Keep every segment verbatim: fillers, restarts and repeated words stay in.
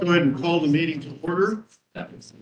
Go ahead and call the meeting to order. That's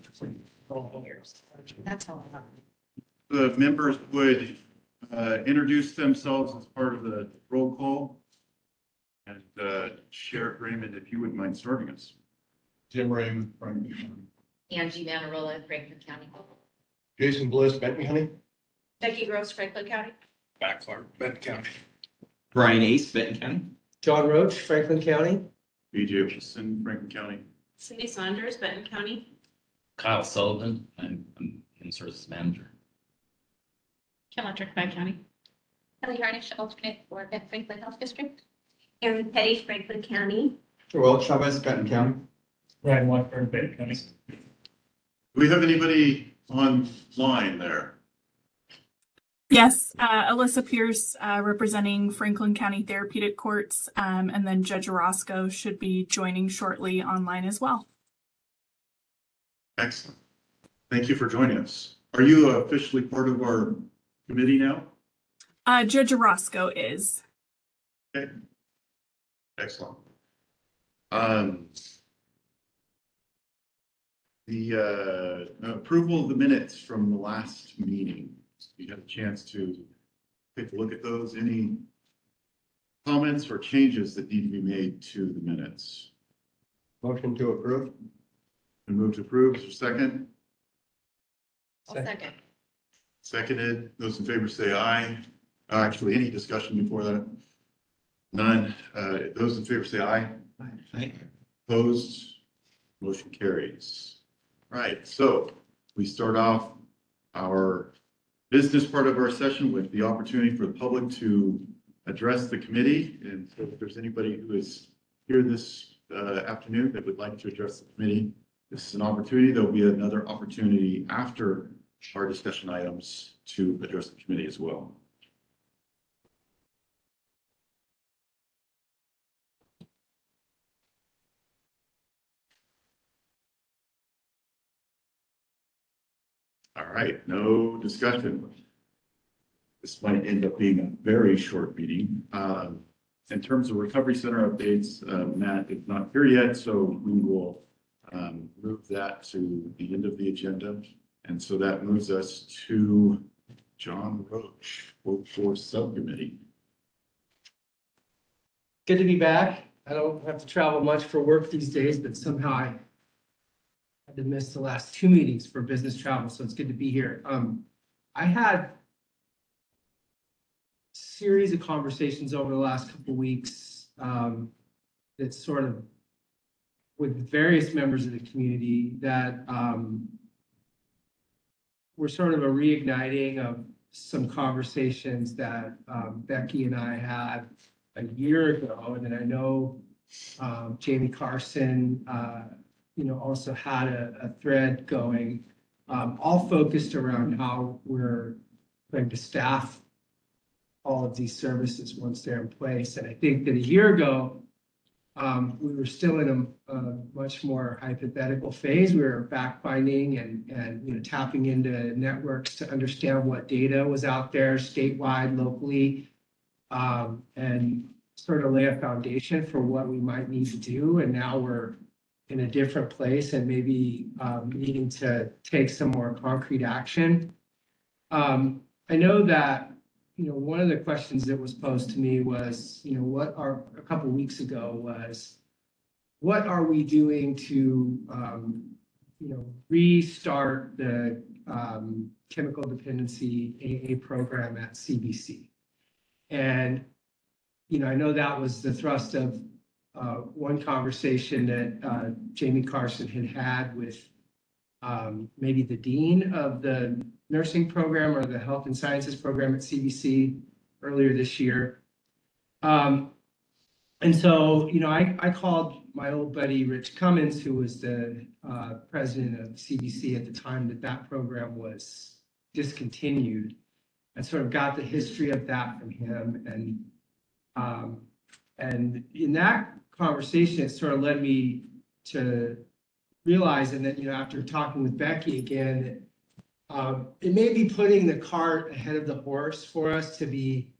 all. The members would uh, introduce themselves as part of the roll call. And uh, Sheriff Raymond, if you wouldn't mind starting us. Jim Raymond, Franklin County. Angie Manarola, Franklin County. Jason Bliss, Benton County. Becky Gross, Franklin County. Matt Clark, Benton County. Brian Ace, Benton County. John Roach, Franklin County. B J Wilson, Franklin County. Cindy Saunders, Benton County. Kyle Sullivan, I'm, I'm in services manager. Kim Electric, Benton County. Kelly Harnish, alternate for the Franklin Health District. Aaron Petty, Franklin County. Joel Chavez, Benton County. Ryan Watford, Benton County. Do we have anybody online there? Yes, uh, Alyssa Pierce, uh, representing Franklin County Therapeutic Courts, um, and then Judge Orozco should be joining shortly online as well. Excellent. Thank you for joining us. Are you officially part of our committee now? Uh, Judge Orozco is. Okay. Excellent. Um, the uh, approval of the minutes from the last meeting. You had a chance to take a look at those. Any comments or changes that need to be made to the minutes? Motion to approve. And move to approve. Is there a second? I'll second. Seconded. Those in favor say aye. Uh, Actually, any discussion before that? None. Uh, Those in favor say aye. Aye. Opposed? Motion carries. Right, so we start off our business part of our session with the opportunity for the public to address the committee. And so if there's anybody who is here this uh, afternoon that would like to address the committee, this is an opportunity. There'll be another opportunity after our discussion items to address the committee as well. All right, no discussion. This might end up being a very short meeting. Um, in terms of recovery center updates, uh, Matt is not here yet, so we will um, move that to the end of the agenda. And so that moves us to John Roach, Workforce Subcommittee. Good to be back. I don't have to travel much for work these days, but somehow I had to miss the last two meetings for business travel, so it's good to be here. Um, I had series of conversations over the last couple of weeks um, that sort of with various members of the community that um, were sort of a reigniting of some conversations that um, Becky and I had a year ago, and then I know um, Jamie Carson, uh, you know, also had a, a thread going, um, all focused around how we're going to staff all of these services once they're in place. And I think that a year ago, um, we were still in a, a much more hypothetical phase. We were fact finding and, and, you know, tapping into networks to understand what data was out there statewide, locally, um, and sort of lay a foundation for what we might need to do. And now we're in a different place and maybe um, needing to take some more concrete action. Um, I know that, you know, one of the questions that was posed to me was, you know, what are, a couple of weeks ago was, what are we doing to, um, you know, restart the um, chemical dependency A A program at C B C? And, you know, I know that was the thrust of uh, one conversation that uh, Jamie Carson had had with um, maybe the dean of the nursing program or the health and sciences program at C B C earlier this year. Um, and so, you know, I, I called my old buddy, Rich Cummins, who was the uh, president of C B C at the time that that program was discontinued, and sort of got the history of that from him. And, um, and in that conversation, it sort of led me to realize, and then, you know, after talking with Becky again, that Um, it may be putting the cart ahead of the horse for us to be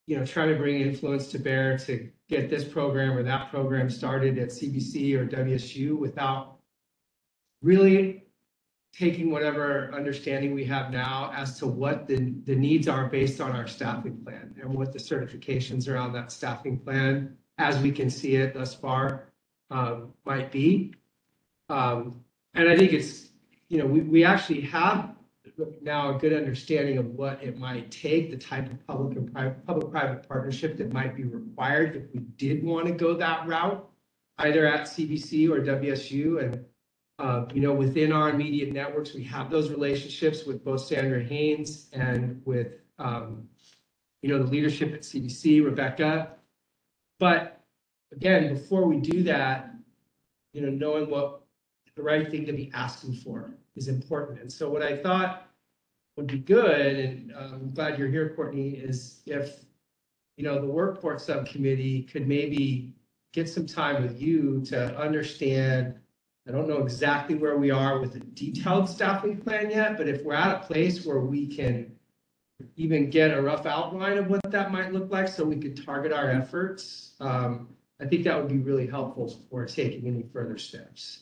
you know, trying to bring influence to bear to get this program or that program started at C B C or W S U without really taking whatever understanding we have now as to what the, the needs are based on our staffing plan and what the certifications around that staffing plan, as we can see it thus far, um, might be. Um, and I think it's, you know, we, we actually have now a good understanding of what it might take, the type of public and private, public-private partnership that might be required if we did want to go that route, either at C B C or W S U. And Uh, you know, within our immediate networks, we have those relationships with both Sandra Haynes and with, um, you know, the leadership at C B C, Rebecca. But again, before we do that, you know, knowing what the right thing to be asking for is important. And so what I thought would be good, and uh, I'm glad you're here, Courtney, is if, you know, the workforce subcommittee could maybe get some time with you to understand. I don't know exactly where we are with a detailed staffing plan yet, but if we're at a place where we can even get a rough outline of what that might look like so we could target our efforts, um, I think that would be really helpful before taking any further steps.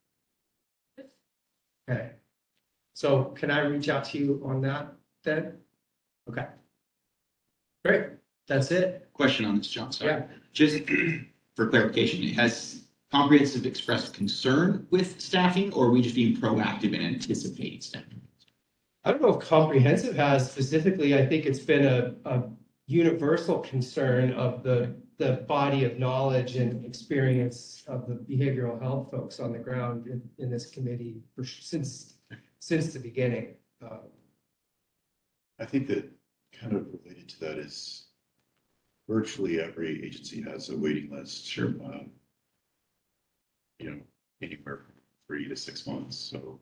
Okay. So can I reach out to you on that then? Okay. Great. That's it. Question on this, John, sorry. Yeah. Just for clarification, has Comprehensive expressed concern with staffing, or are we just being proactive and anticipating staffing? I don't know if Comprehensive has specifically. I think it's been a, a universal concern of the, the body of knowledge and experience of the behavioral health folks on the ground in, in this committee for, since, since the beginning. Um, I think that kind of related to that is virtually every agency has a waiting list. Sure. Um, you know, anywhere from three to six months, so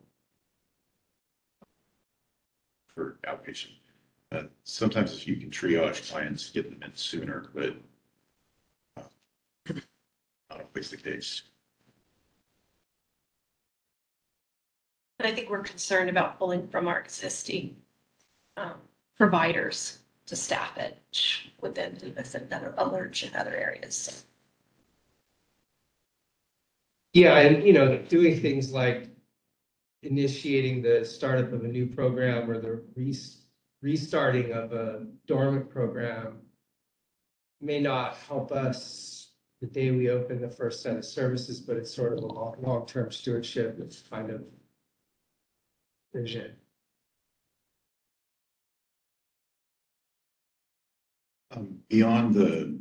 for outpatient. Uh, sometimes if you can triage clients, get them in sooner, but uh, not always the case. And I think we're concerned about pulling from our existing um, providers to staff it within this and other alerts in other areas. Yeah, and you know, doing things like initiating the startup of a new program or the re restarting of a dormant program may not help us the day we open the first set of services, but it's sort of a long, long-term stewardship. It's kind of vision. Um, beyond the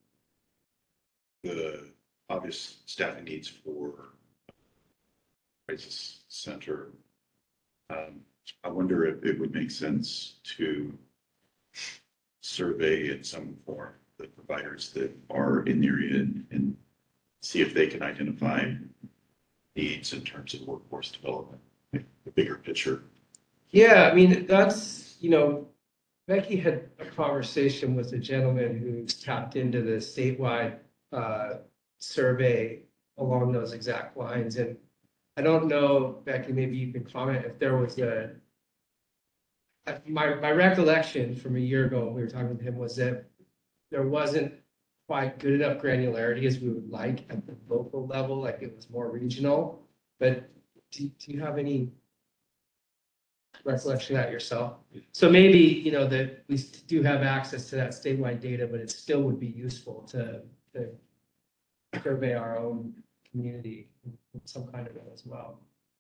the obvious staffing needs for crisis center, um, I wonder if it would make sense to survey in some form the providers that are in the area and, and see if they can identify needs in terms of workforce development, the bigger picture. Yeah, I mean, that's, you know, Becky had a conversation with a gentleman who's tapped into the statewide uh, survey along those exact lines. And I don't know, Becky, maybe you can comment if there was a, my, my recollection from a year ago, when we were talking with him, was that there wasn't quite good enough granularity as we would like at the local level, like it was more regional. But do, do you have any recollection of that yourself? So maybe, you know, that we do have access to that statewide data, but it still would be useful to, to survey our own community in some kind of way as well.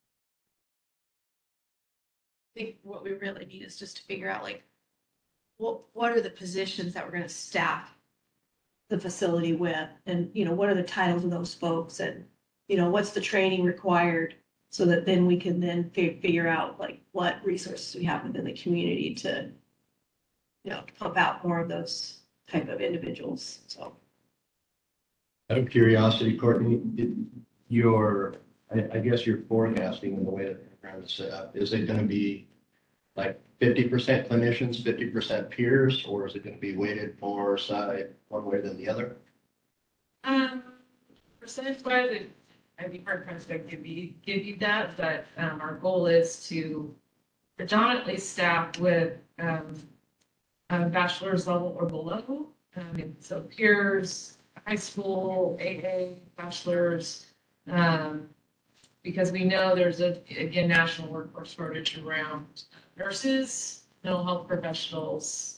I think what we really need is just to figure out like, what, what are the positions that we're gonna staff the facility with? And, you know, what are the titles of those folks? And, you know, what's the training required? So that then we can then fi- figure out like what resources we have within the community to, you know, pump out more of those type of individuals, so. Out of curiosity, Courtney, did your, I, I guess your forecasting and the way that the program is set up, is it gonna be like fifty percent clinicians, fifty percent peers, or is it gonna be weighted more side one way than the other? Um, percentage wise, it, I'd be hard pressed to give you, give you that, but, um, our goal is to predominantly staff with, um, a bachelor's level or below, Um, and so peers, high school, A A, bachelors, um, because we know there's a, again, national workforce shortage around nurses, mental health professionals,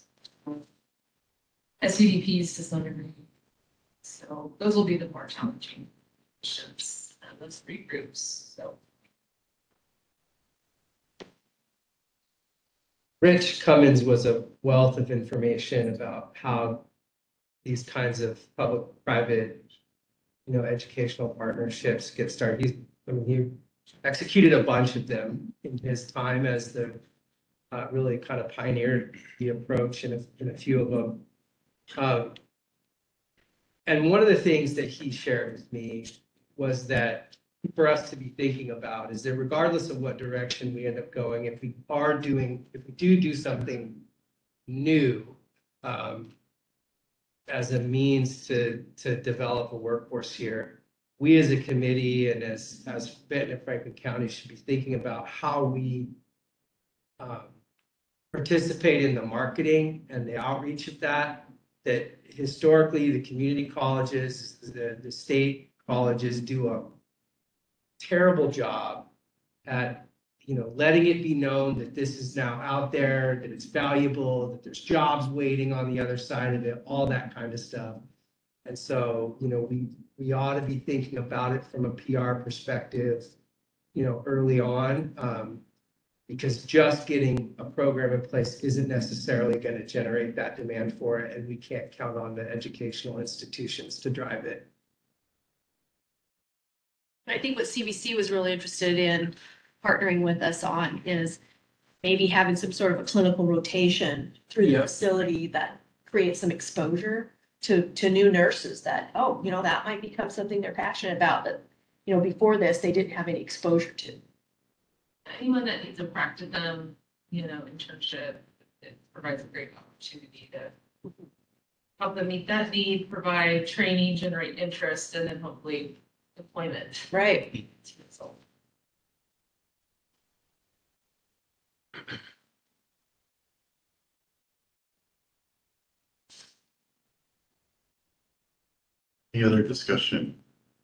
S C D Ps to some degree. So those will be the more challenging positions, uh, those three groups, so. Rich Cummins was a wealth of information about how these kinds of public-private, you know, educational partnerships get started. He's, I mean, he executed a bunch of them in his time as the, uh, really kind of pioneered the approach in a, in a few of them. Um, and one of the things that he shared with me was that for us to be thinking about is that regardless of what direction we end up going, if we are doing, if we do do something new, um, as a means to, to develop a workforce here, we as a committee and as, as Benton and Franklin County should be thinking about how we um, participate in the marketing and the outreach of that, that historically the community colleges, the, the state colleges do a terrible job at, you know, letting it be known that this is now out there, that it's valuable, that there's jobs waiting on the other side of it, all that kind of stuff. And so, you know, we, we ought to be thinking about it from a P R perspective, you know, early on, um, because just getting a program in place isn't necessarily going to generate that demand for it, and we can't count on the educational institutions to drive it. I think what C B C was really interested in partnering with us on is maybe having some sort of a clinical rotation through the Yeah. facility that creates some exposure to, to new nurses that, oh, you know, that might become something they're passionate about that, you know, before this, they didn't have any exposure to. Anyone that needs a practicum, you know, internship, it provides a great opportunity to help them meet that need, provide training, generate interest, and then hopefully deployment. Right. So, Any other discussion?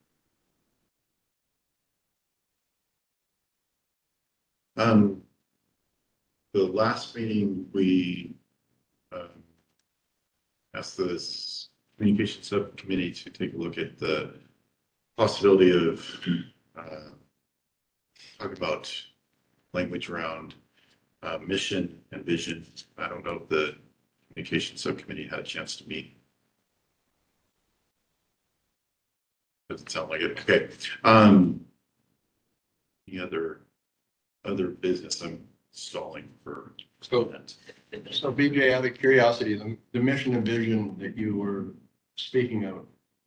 Um, the last meeting, we, um, asked this communication subcommittee to take a look at the possibility of, uh, talk about language around, uh, mission and vision. I don't know if the communication subcommittee had a chance to meet. Doesn't sound like it. Okay. Um, any other, other business? I'm stalling for. So, so B J, out of curiosity, the, the mission and vision that you were speaking of,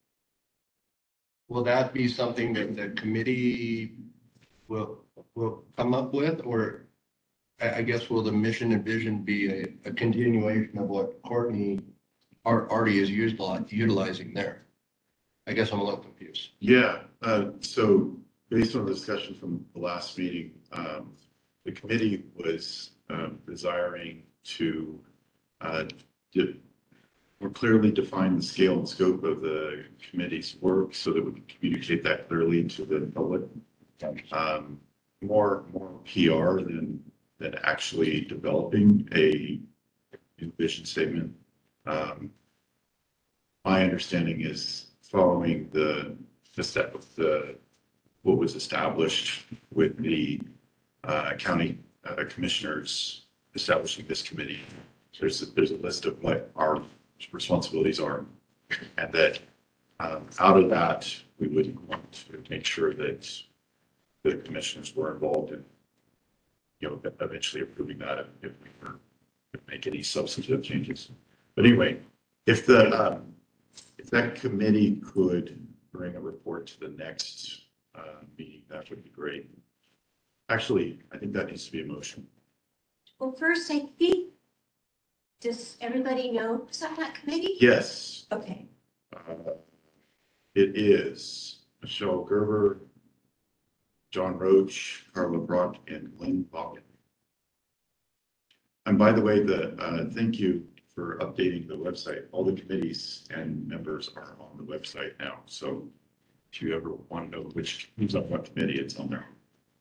will that be something that the committee will, will come up with, or I, I guess will the mission and vision be a, a continuation of what Courtney ar- already is utilizing, utilizing there? I guess I'm a little confused. Yeah, uh, so based on the discussion from the last meeting, um, the committee was, um, desiring to, uh, de- more clearly define the scale and scope of the committee's work so that we can communicate that clearly to the public. Um, more, more P R than, than actually developing a vision statement. Um, my understanding is following the, the step of the, what was established with the uh, county uh, commissioners establishing this committee. There's, a- there's a list of what our responsibilities are. And that um, out of that, we would want to make sure that the commissioners were involved in, you know, eventually approving that if we were to make any substantive changes. But anyway, if the, um, if that committee could bring a report to the next uh, meeting, that would be great. Actually, I think that needs to be a motion. Well, first, I think, does everybody know who's on that committee? Yes, Okay. uh, it is Michelle Gerber, John Roach, Carla Brock, and Glenn Vaughan. And by the way, the, uh, thank you for updating the website. All the committees and members are on the website now. So if you ever want to know which, who's on what committee, it's on there.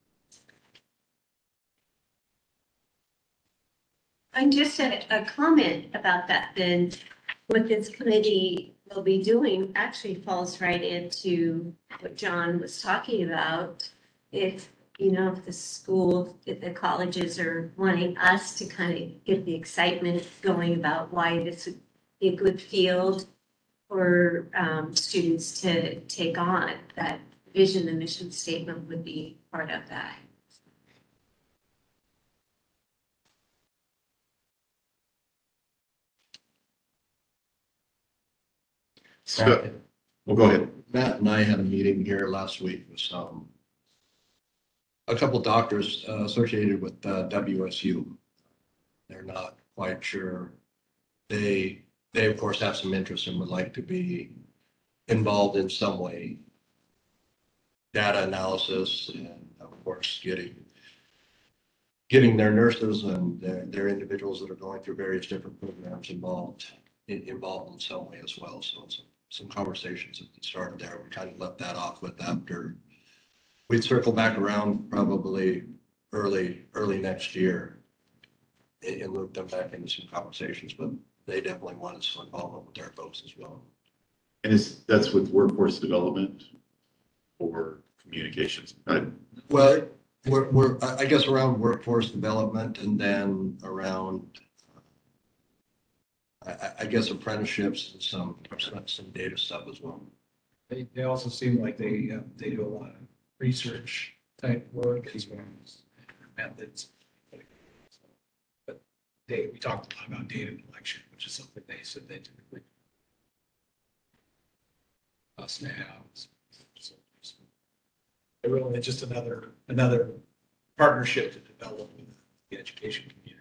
I just had a comment about that then. What this committee will be doing actually falls right into what John was talking about. If, you know, if the school, if the colleges are wanting us to kind of get the excitement going about why this would be a good field for um, students to take on, that vision and mission statement would be part of that. So, well, go ahead. Matt and I had a meeting here last week with some, a couple doctors uh, associated with uh, W S U. They're not quite sure. They, they of course have some interest and would like to be involved in some way. Data analysis and of course getting, getting their nurses and their, their individuals that are going through various different programs involved, in- involved in some way as well. So some, some conversations have been started there. We kind of left that off with after we'd circle back around probably early, early next year and, and loop them back into some conversations, but they definitely want us involvement with their folks as well. And is, that's with workforce development or communications? I- Well, we're, we're, I I guess around workforce development and then around, I, I- I guess apprenticeships and some, some some data stuff as well. They, they also seem like they, uh, they do a lot of research type work as well as methods. But they, we talked a lot about data collection, which is something they said they typically us to have. So, so They're really just another, another partnership to develop with the education community.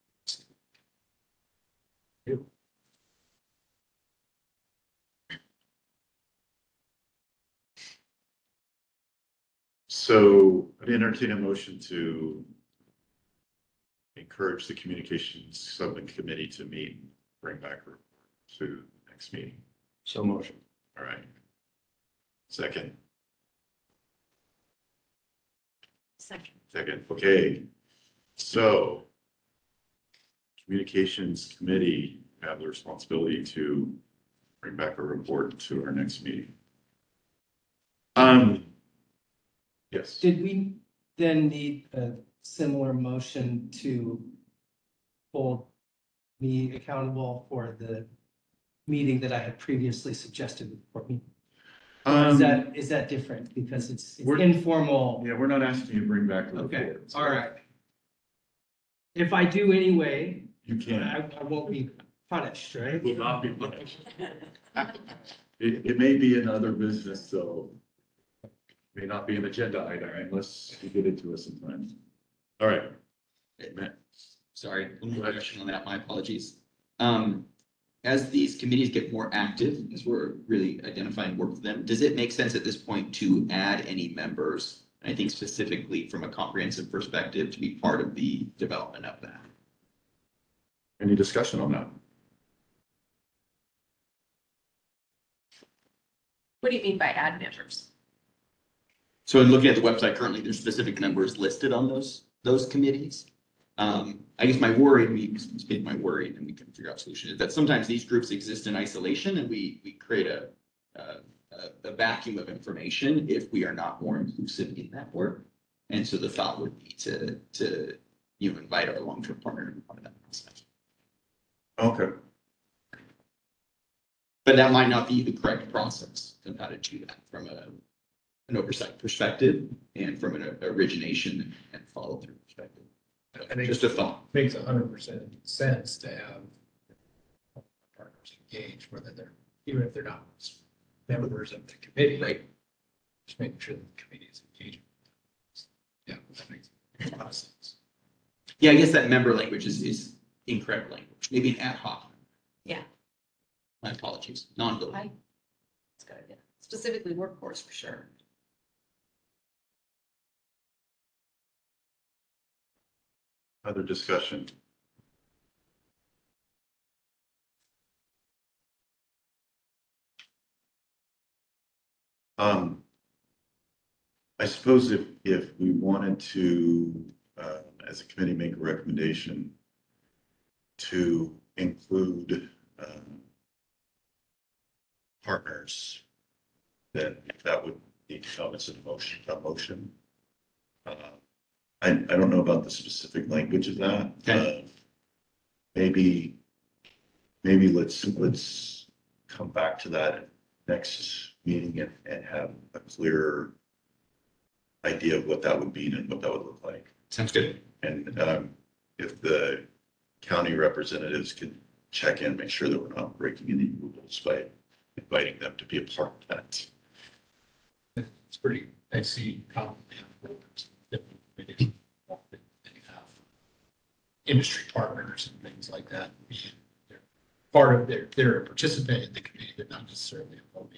So I'd entertain a motion to encourage the communications subcommittee to meet, bring back a report to the next meeting. So motion. All right. Second, Second. second, okay. So communications committee have the responsibility to bring back a report to our next meeting. Um, yes. Did we then need a similar motion to hold me accountable for the meeting that I had previously suggested with Courtney? Or is Um, that, is that different because it's it's We're- informal? Yeah, we're not asking you to bring back a report. Okay, so all right. If I do anyway, You I, can't. I won't be punished, right? Will not be punished. It, it may be in other business, so may not be an agenda item unless you get it to us in time. All right. Matt. Sorry, one more question on that, my apologies. Um, as these committees get more active, as we're really identifying work for them, does it make sense at this point to add any members? And I think specifically from a comprehensive perspective, to be part of the development of that. Any discussion on that? What do you mean by add members? So in looking at the website currently, there's specific members listed on those, those committees. Um, I guess my worry, we speak my worry, and we can figure out solution, is that sometimes these groups exist in isolation and we, we create a, a, a vacuum of information if we are not more inclusive in that work. And so the thought would be to, to, you know, invite our long-term partner to be part of that process. Okay. But that might not be the correct process of how to do that from a, an oversight perspective and from an origination and follow through perspective. I think Just a thought. makes a hundred percent sense to have partners engaged, whether they're, even if they're not members of the committee. Right. Just making sure that the committee is engaged. Yeah, that makes a lot of sense. Yeah, I guess that member language is, is incorrect language, maybe an ad hoc. Yeah. My apologies, non-voting. I- It's good, yeah. Specifically workforce for sure. Other discussion? Um, I suppose if, if we wanted to, uh, as a committee, make a recommendation to include, um, partners, then that would need to come as a motion, a motion. Uh, I, I don't know about the specific language of that. Okay. Uh, Maybe, maybe let's, let's come back to that next meeting and, and have a clearer idea of what that would mean and what that would look like. Sounds good. And um, if the county representatives could check in, make sure that we're not breaking any rules by inviting them to be a part of that. It's pretty, I see common industry partners and things like that. They're part of their, they're a participant in the committee, but not necessarily a voting.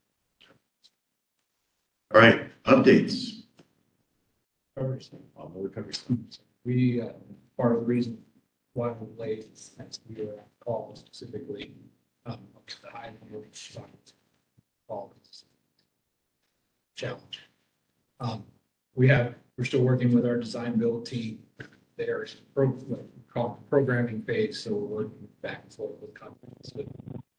All right, updates. Covers, um, we cover some. We, uh, part of the reason why we're late is that we were on call specifically, um, the high number of call challenge. Um, we have, we're still working with our design build team. There's pro, called programming phase, so we're working back and forth with companies with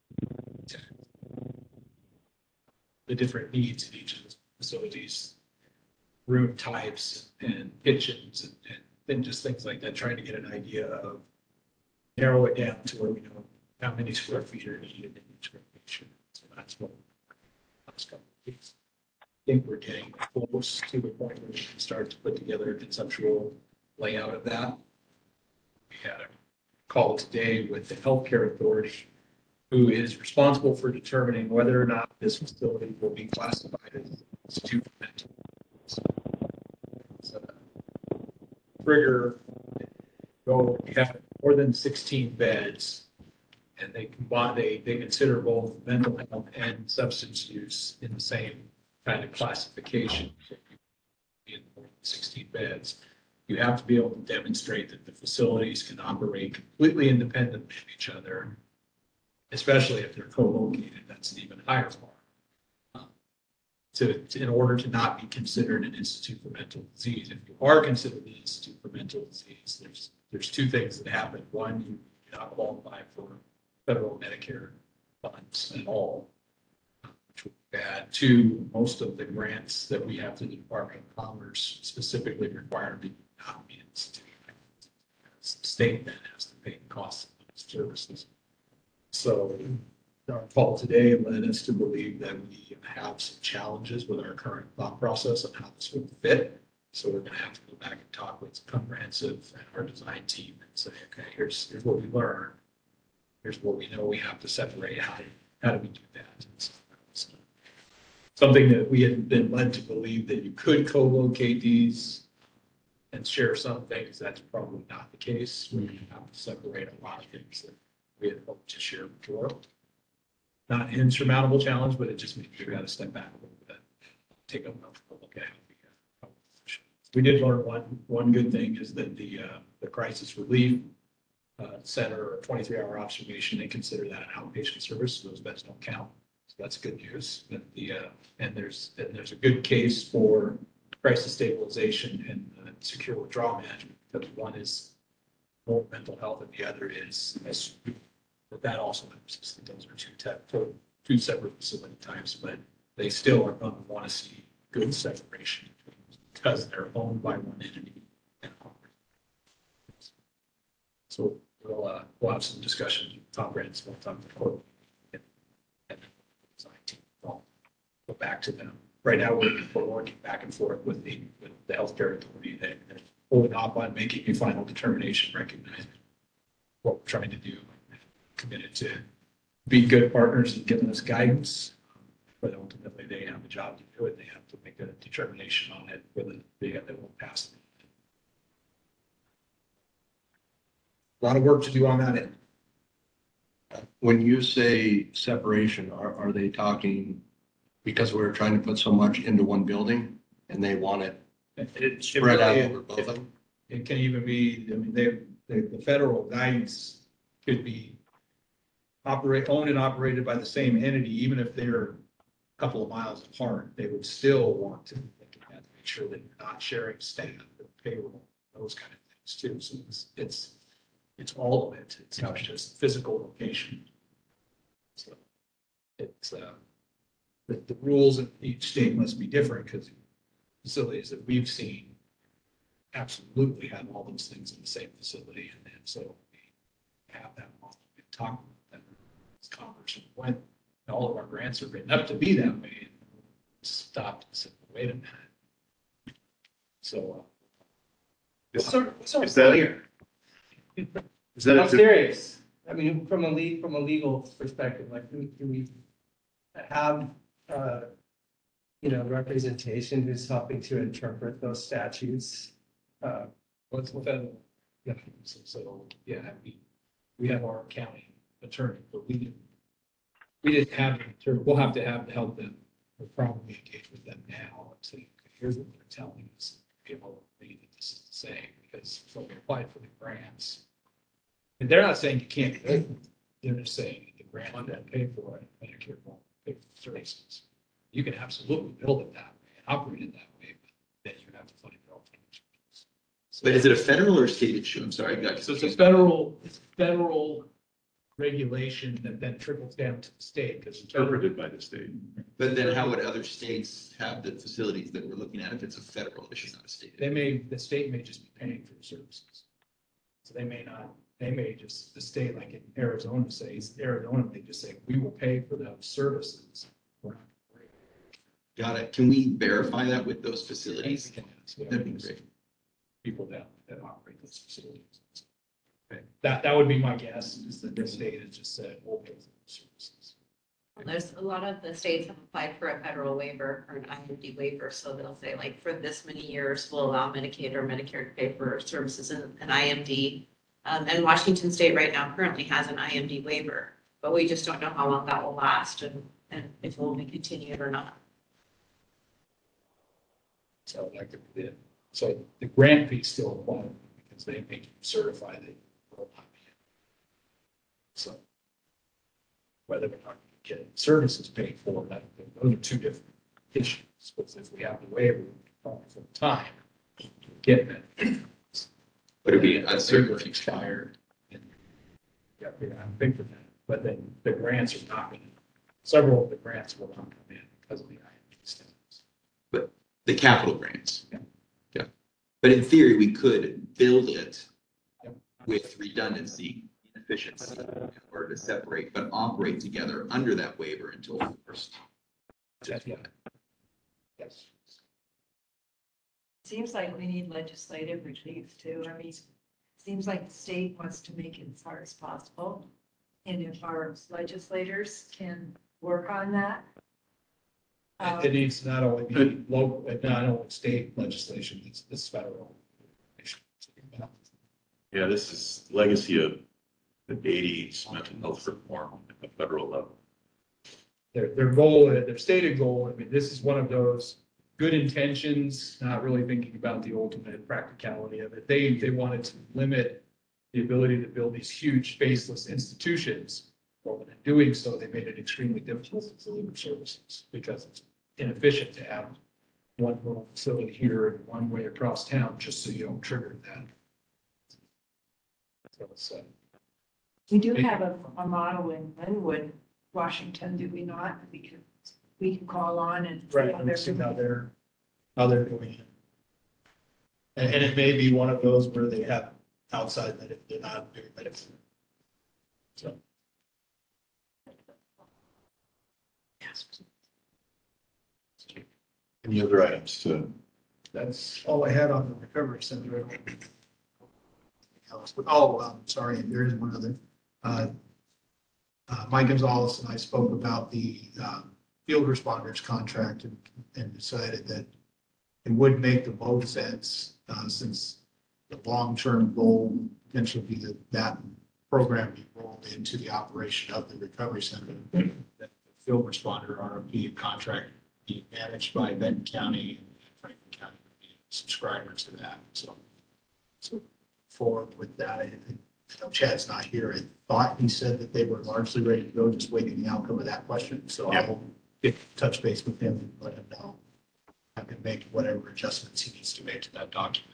the different needs in each of the facilities, room types and kitchens and, and then just things like that, trying to get an idea of narrow it down to where we know how many square feet are needed in each location. So that's what last couple of weeks. I think we're getting close to the point where we can start to put together a conceptual layout of that. We had a call today with the healthcare authority, who is responsible for determining whether or not this facility will be classified as an institute for mental illness. So, trigger, go, we have more than sixteen beds, and they combine, they, they consider both mental health and substance use in the same kind of classification. In sixteen beds. You have to be able to demonstrate that the facilities can operate completely independent of each other, especially if they're co-located. That's an even higher bar. Um, to, to, in order to not be considered an institute for mental disease. If you are considered an institute for mental disease, there's there's two things that happen. One, you do not qualify for federal Medicare funds at all, which would be bad. Two, most of the grants that we have through the Department of Commerce specifically require to be not be an institute. The state then has to pay the costs of those services. So our call today led us to believe that we have some challenges with our current thought process on how this would fit. So we're going to have to go back and talk with comprehensive and our design team and say, okay, here's here's what we learned. Here's what we know we have to separate. How do, how do we do that? So, so, something that we had been led to believe that you could co-locate these and share some things. That's probably not the case. We have to separate a lot of things that we had hoped to share before. Not an insurmountable challenge, but it just means we got to step back a little bit, take a look at it. We did learn one one good thing is that the uh, the crisis relief uh, center or twenty-three hour observation, they consider that an outpatient service. So those beds don't count. So that's good news. But the uh, and there's and there's a good case for crisis stabilization and uh, secure withdrawal management, because one is more mental health and the other is, is but that also helps. Those are two te- two separate facility types, but they still are going to want to see good separation because they're owned by one entity. So we'll uh, we'll have some discussions with Tom Brands, we'll talk to the court and, and the design team. We'll go back to them. Right now, we're, we're working back and forth with the with the healthcare authority. They're holding off on making a final determination, recognizing what we're trying to do. Committed to be good partners and giving us guidance, but ultimately they have a job to do it. They have to make a determination on it whether they, they will pass it. A lot of work to do on that end. When you say separation, are, are they talking because we're trying to put so much into one building and they want it It, it, spread out really- over both of them? It can even be, I mean, they, they, the federal guidance could be operate, owned and operated by the same entity, even if they're couple of miles apart, they would still want to look at, make sure that you're not sharing staff, payroll, those kind of things too. So it's, it's, it's all of it. It's not just physical location. So it's, uh, the, the rules in each state must be different because facilities that we've seen absolutely have all those things in the same facility. And then so we have that model and talk about that. It's conversation when all of our grants are written up to be that way. And stopped and said, wait a minute. So, uh, So, so Is that- clear. Is that I'm a, serious. I mean, from a le, from a legal perspective, like, do do we have, uh, you know, representation who's helping to interpret those statutes? Uh, what's the federal? Yeah, so, so, yeah, we, we have our county attorney, but we didn't, we didn't have an attorney. We'll have to have to help them. We'll probably engage with them now and say, okay, here's what they're telling us. Be able to read that this is the same, because when we applied for the grants, and they're not saying you can't do it. They're just saying that the grant won't pay for it, Medicare won't pay for the services. You can absolutely build it that way and operate it that way, but then you have to find your alternatives. But is it a federal or state issue? I'm sorry, I got So it's a confused. federal, it's federal regulation that then trickles down to the state because interpreted by the state? But then how would other states have the facilities that we're looking at if it's a federal issue, not a state? they may, the state may just be paying for the services. So they may not, they may just, the state, like in Arizona says, Arizona may just say, we will pay for those services. We're not gonna pay. Got it. Can we verify that with those facilities? We can ask, yeah, That'd be great. People that, that operate those facilities. Okay. That, that would be my guess, is that the state has just said, we'll pay for those services. There's a lot of the states have applied for a federal waiver or an I M D waiver, so they'll say like for this many years, we'll allow Medicaid or Medicare to pay for services in an I M D. Um, and Washington State right now currently has an I M D waiver, but we just don't know how long that will last and, and if it will be continued or not. So like the- the, so the grant fee still apply because they make you certify that you will not be. So whether or not you get services paid for, that, those are two different issues. Because if we have the waiver for the time, getting it. But it'd be uncertain if you expired. and- Yeah, yeah, I think for that, but then the grants are not going to, several of the grants will not come in because of the I M D status. The capital grants. Yeah. Yeah. But in theory, we could build it Yep. with redundancy, efficiency, in order to separate, but operate together under that waiver until first. Yeah. Yes. Seems like we need legislative relief too. I mean, seems like the state wants to make it as hard as possible. And if our legislators can work on that. um, It it needs not only be local, not only state legislation, it's this federal. Yeah, this is legacy of the eighties mental health reform at the federal level. Their, their goal, their stated goal, I mean, this is one of those good intentions, not really thinking about the ultimate practicality of it. They, they wanted to limit the ability to build these huge faceless institutions. Well, in doing so, they made it extremely difficult to deliver services because it's inefficient to have one little facility here and one way across town, just so you don't trigger that. So it's, uh, We do have a, a model in Linwood, Washington, do we not? We can, we can call on and. see Right, how and they're see doing. how they're, how they're doing it. And, and it may be one of those where they have outside that if they're not doing medicine. So. Any other items to, That's all I had on the recovery center. Oh, um, sorry, there is one other. Uh, uh, Mike Gonzalez and I spoke about the, um, field responders contract and, and decided that it would make the most sense, uh, since the long-term goal would potentially be that that program be rolled into the operation of the recovery center. That the field responder R F P contract be managed by Benton County and Franklin County would be subscribers to that. So, so forward with that. I think, I know Chad's not here. I thought he said that they were largely ready to go, just waiting the outcome of that question. So Yeah. I'll, get touch base with him and let him know. I can make whatever adjustments he needs to make to that document.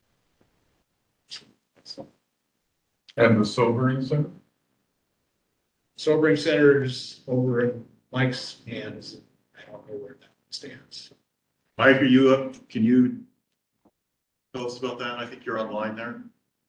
And the sobering center? Sobering centers over in Mike's hands. I don't know where that stands. Mike, are you up? Can you tell us about that? I think you're online there.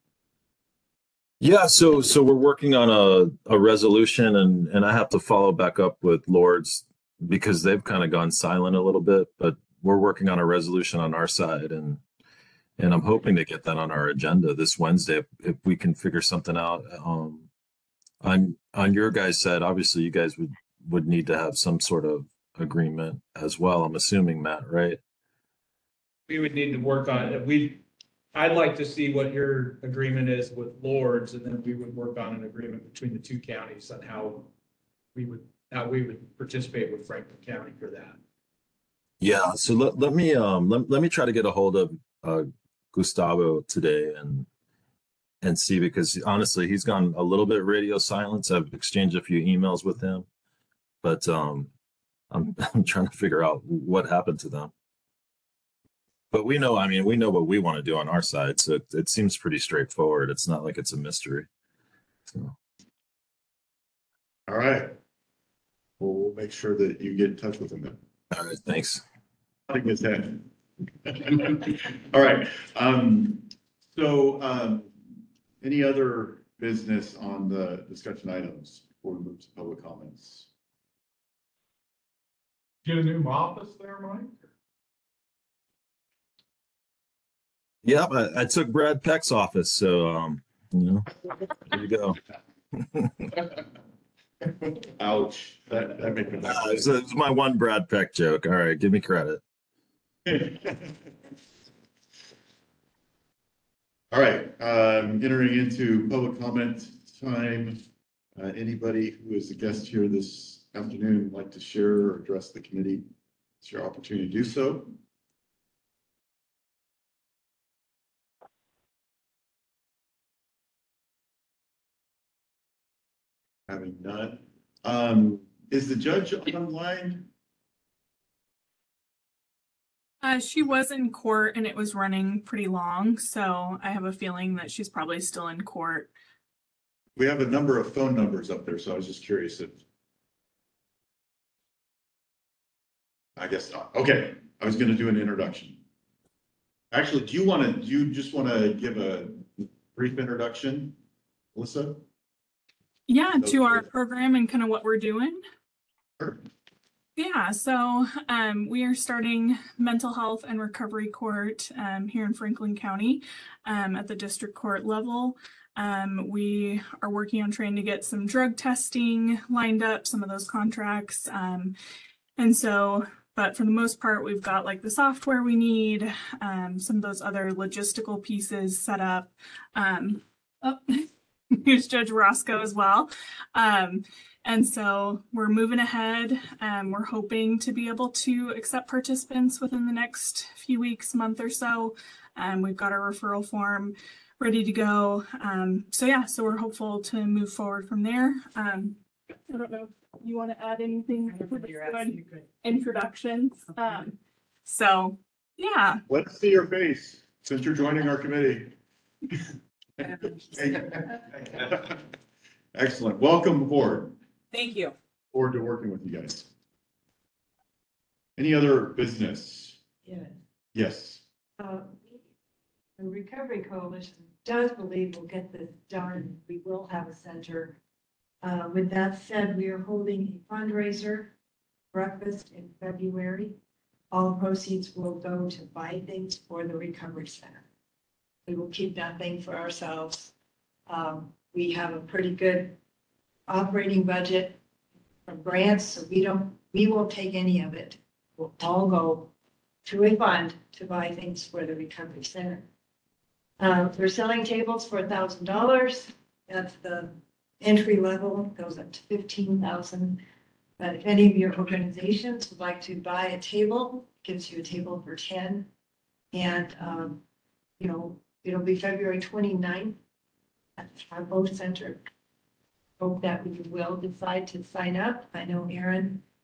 Yeah, so so we're working on a, a resolution and and I have to follow back up with Lords because they've kind of gone silent a little bit, but we're working on a resolution on our side and and I'm hoping to get that on our agenda this Wednesday if, if we can figure something out. Um, on on your guys' side, obviously you guys would would need to have some sort of agreement as well. I'm assuming, Matt, right? We would need to work on it. We, I'd like to see what your agreement is with Lords, and then we would work on an agreement between the two counties on how we would, how we would participate with Franklin County for that. Yeah, so let, let me um let, let me try to get a hold of uh Gustavo today and and see because honestly he's gone a little bit radio silence. I've exchanged a few emails with him, but um I'm I'm trying to figure out what happened to them. But we know, I mean, we know what we want to do on our side, so it, it seems pretty straightforward. It's not like it's a mystery. So. All right. Well, we'll make sure that you get in touch with him then. All right, thanks. Nodding his head. All right, um, so, um, any other business on the discussion items before we move to public comments? Get a new office there, Mike? Yep, I, I took Brad Peck's office, so um, you know, there you go. Ouch, that, that made me laugh. Uh, it's, it's my one Brad Peck joke. All right, give me credit. All right, um, entering into public comment time. Uh, anybody who is a guest here this afternoon would like to share or address the committee, it's your opportunity to do so. Having none. Um, is the judge online? Uh, she was in court and it was running pretty long, so I have a feeling that she's probably still in court. We have a number of phone numbers up there, so I was just curious if. I guess not. Okay, I was gonna do an introduction. Actually, do you want to, do you just want to give a brief introduction, Alyssa? Yeah, to our Okay. program and kind of what we're doing. Sure. Yeah, so um, we are starting mental health and recovery court um, here in Franklin County um, at the district court level. Um, we are working on trying to get some drug testing lined up, some of those contracts. Um, and so, but for the most part, we've got like the software we need, um, some of those other logistical pieces set up. Um, oh, here's Judge Roscoe as well. Um, And so we're moving ahead. Um, we're hoping to be able to accept participants within the next few weeks, month or so. Um, we've got our referral form ready to go. Um, so yeah, so we're hopeful to move forward from there. Um, I don't know if you want to add anything for the introductions. Um, so yeah. Let's see your face since you're joining our committee. Excellent. Welcome aboard. Thank you. Forward to working with you guys. Any other business? Yeah. Yes. Uh, The Recovery Coalition does believe we'll get this done. We will have a center. Uh, with that said, we are holding a fundraiser breakfast in February. All proceeds will go to buy things for the Recovery Center. We will keep that thing for ourselves. Um, we have a pretty good operating budget from grants, so we don't, we won't take any of it. We'll all go to a fund to buy things for the Recovery Center. Uh, we're selling tables for a thousand dollars. That's the entry level, goes up to fifteen thousand. But if any of your organizations would like to buy a table, gives you a table for ten. And, um, you know, it'll be February twenty-ninth at the Trumbo Center. Hope that we will decide to sign up. I know Aaron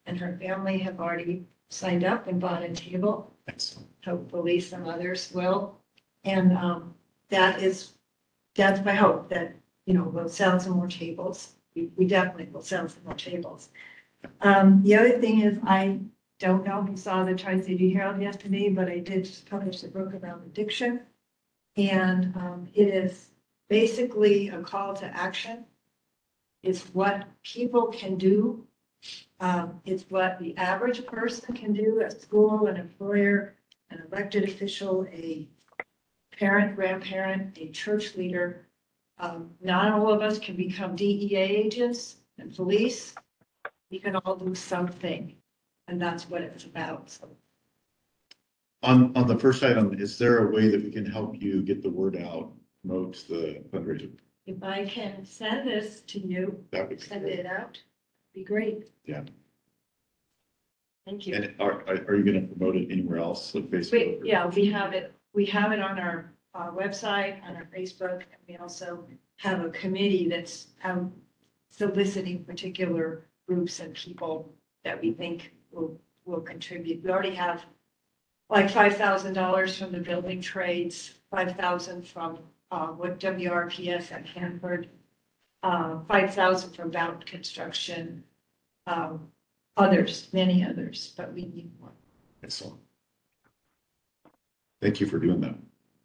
and her family have already signed up and bought a table. Excellent. Hopefully some others will. And um, that is, that's my hope that, you know, we'll sell some more tables. We, we definitely will sell some more tables. Um, the other thing is, I don't know if you saw the Tri-City Herald yesterday, but I did just publish a book around addiction. And um, it is basically a call to action. It's what people can do. Um, it's what the average person can do at school, an employer, an elected official, a parent, grandparent, a church leader. Um, not all of us can become D E A agents and police. We can all do something, and that's what it's about. So On, on the first item, is there a way that we can help you get the word out, promote the fundraiser? if I can send this to you, That would be send great. it out, be great. Yeah. Thank you. And are, are are you gonna promote it anywhere else, like We, Facebook? or- yeah, we have it, we have it on our, uh website, on our Facebook, and we also have a committee that's, um, soliciting particular groups and people that we think will, will contribute. We already have like five thousand dollars from the building trades, five thousand from, uh, what W R P S at Hanford, uh, five thousand from Bound Construction, um, others, many others, but we need more. Excellent. Thank you for doing that.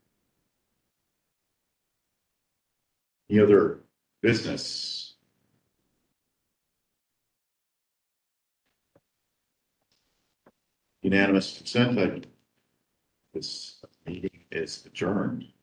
Any other business? Unanimous consent, I- this meeting is adjourned.